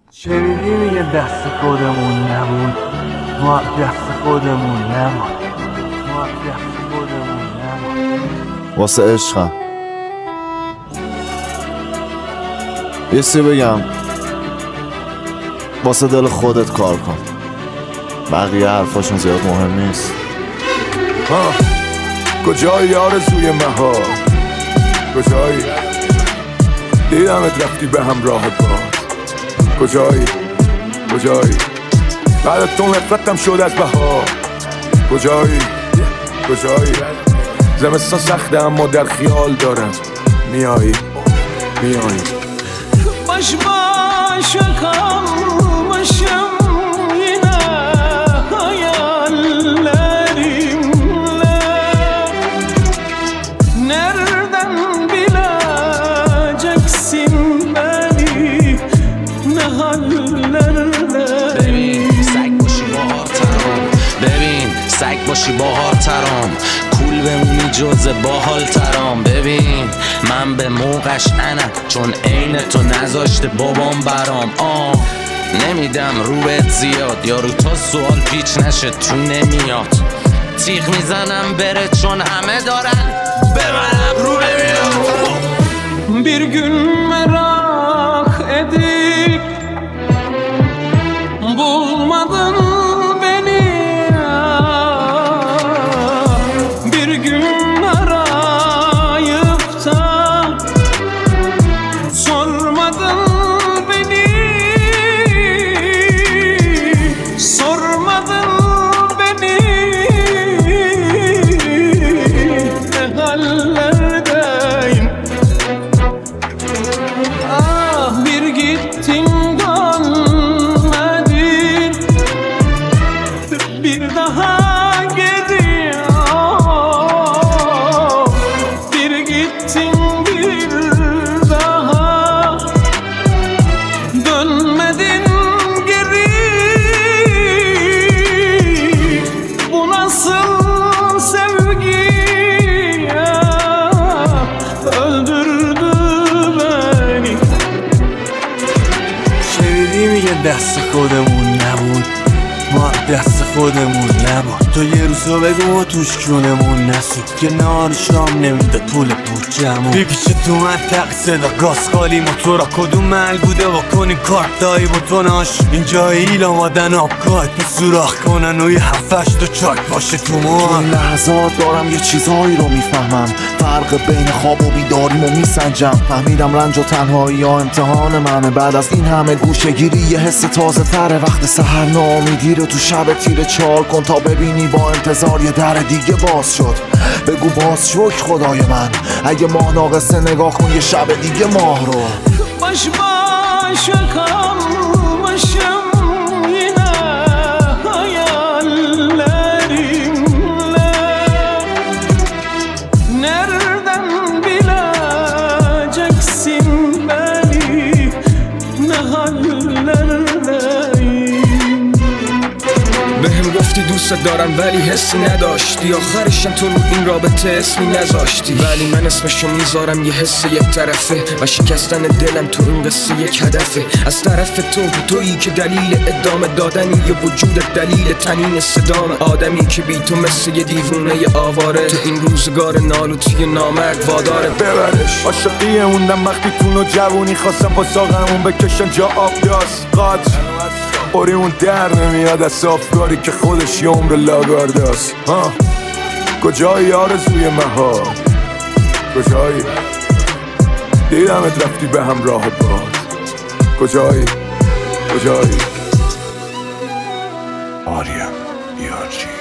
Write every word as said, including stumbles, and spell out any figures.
شنیدی میگه دست خودمون نبود، ما دست خودمون نبود، ما دست خودمون نبود. واسه عشقم یه سی بگم، واسه دل خودت کار کن، بقیه حرفاشون زیاد مهم نیست. ها کجایی آرزوی مهار، کجایی دیدمت رفتی به همراه باد، کجایی کجایی بعد تو نفرتم شد از بهار، کجایی کجایی زمستان سخته اما در خیال دارم میایی میایی. باش باش kalmışım yine hayallerimle. Nereden bileceksin beni ne hallerde. ببین سگ باشی باهار ترام، ببین سگ باشی باهار ترام، کول بمونی جز باحال ترام. ببین من به موقعش انم چون عین تو نذاشته بابام برام. آه نمیدم رو بهت زیاد یا رو تا سوال پیچ نشه تو نمیاد. تیغ میزنم بره چون همه دارن ببرم رو نمیاد. Bir gün merak edip bulmadın beni, bir gün arayıp da sormadın beni, sormadın beni ne hallerdeyim. Ah bir gittin dönmedin, bir daha geliyor. Bir gittin bir daha dönmedin geri. Bu nasıl sevgi ya, öldürdü beni. شنیدی میگه دست خودمون نبود، ما دست خودمون نبود. تو یه روزو بگو توش کونمون نسود که نهار شام نمیده پول بودجمون. بیپیچه تو منطقه صدا گاز خالی موتورا کدوم مل بوده با کنی کارت دایی بطناش اینجا ایل آمادن آبگاهت می سوراخ کنن و یه هفتش دو چاک باشه تو موان. این لحظات دارم یه چیزهایی رو میفهمم، فرق بین خواب و بیداریمو میسنجم. فهمیدم رنج و تنهایی ها امتحان منه، بعد از این همه گوشه گیری یه حس تازه تره. وقت سحر ناامیدی رو تو شب تیره چال کن تا ببینی با انتظار یه در دیگه باز شد. بگو باز شکر خدای من، اگه ماه ناقصه نگاه کن یه شب دیگه ماه رو. Baş başa kalmışım yine hayallerimle. Nereden bileceksin beni ne hallerdeyim. بهم گفتی دوست دارم ولی حسی نداشتی، آخرشم تو رو این رابطه اسمی نذاشتی. ولی من اسمشو میذارم یه حس یک طرفه و شکستن دلم تو این قصه یک هدفه. از طرف تو تویی که دلیل ادامه دادنی یه وجود دلیل تنین صدام. آدمی که بی تو مثل یه دیوونه آواره تو این روزگار نالو توی نامرد واداره ببرش. عاشقی موندم وقتی تو جوونی خواستم با ساقمون بکشن جا آب داست قاط اوری اون در نمیاد از افکاری که خودش یه عمر لاگارداست. ها کجایی آرزوی مهار، کجایی دیدمت رفتی به همراه باد، کجایی کجایی. آریا یارچی